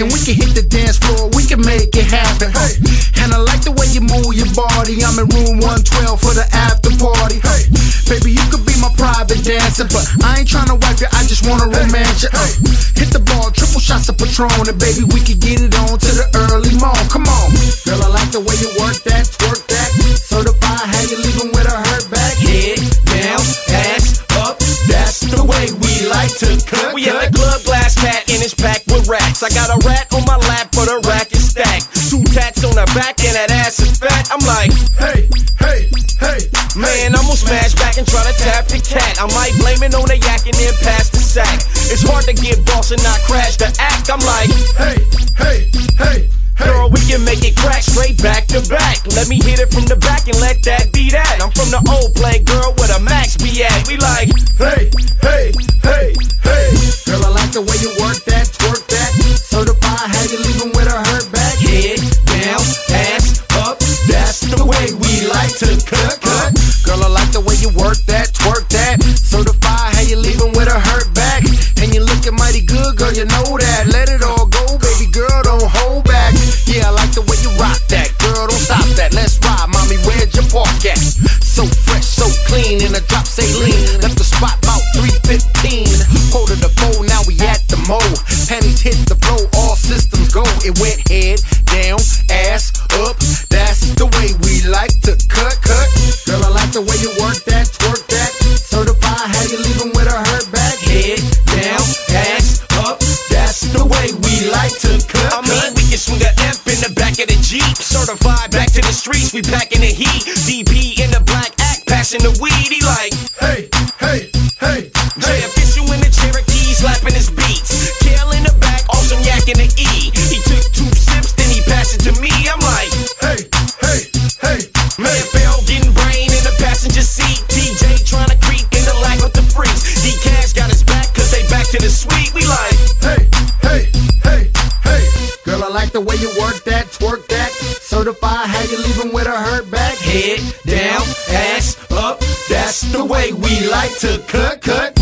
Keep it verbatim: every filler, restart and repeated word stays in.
and we can hit the dance floor, we can make it happen. Hey. And I like the way you move your body. I'm in room one twelve for the after party. Hey. Baby, you could be my private dancer, but I ain't tryna wipe you, I just wanna romance you. Hey. Hit the ball, triple shots of Patron, and baby, we can get it on to the early morn. Come on, girl, I like the way you work that, twerk that. Certified, how you leaving with a hurt back? Head down, ass up, that's the way we like to cut. We at the club, glass cat, and it's packed with racks. I got a rat on my lap, but the rack is stacked. Two tats on her back, and that ass is fat. I'm like, hey, hey, hey, man, I'm gonna smash back and try to tap the cat. I might blame it on the yak and then pass the sack. It's hard to get boss and not crash the act. I'm like, hey, hey, hey. girl, we can make it crack straight back to back. Let me hit it from the back and let that be that. I'm from the old play, girl, where the max be at. We like, hey, hey, hey, hey. Girl, I like the way you work that, twerk that. Certified, how you leaving with a hurt back? Head down, ass up, that's the way we like to cut, cut. Girl, I like the way you work that, twerk that. Certified, how you leaving with a hurt back? And you looking mighty good, girl, you know that. Let it all go, baby girl, don't hold back. Yeah, I like the way you rock that, girl, don't stop that. Let's ride, mommy, where'd your park at? So fresh, so clean, in a drop saline. Left the spot about three fifteen. Quarter to four, now we at the mo. Panties hit the floor, all systems go. It went head down, ass up. That's the way we like to cut, cut. Girl, I like the way you work that, twerk that. Certified, how you leaving with a hurt back? Head down, ass up. That's the way we like to cut, I mean, we can swing a F in the back of the Jeep. Certified, back to the streets, we back in the heat. D P in the black act, passing the weed. He like, hey, hey, hey, Jay official in the Cherokee, slapping his beats. Kale in the back, awesome yak in the E. He took two sips, then he passed it to me. I'm like, hey, hey, hey, man, Bell getting brain in the passenger seat. T J trying to creep in the lag with the freaks. D Cash got his back, cause they back to the suite. We like, hey, hey, hey, hey. Girl, I like the way you work that, twerk that. Certified, how you leaving with a hurt back? Head down, ass up. That's the way we like to cut, cut.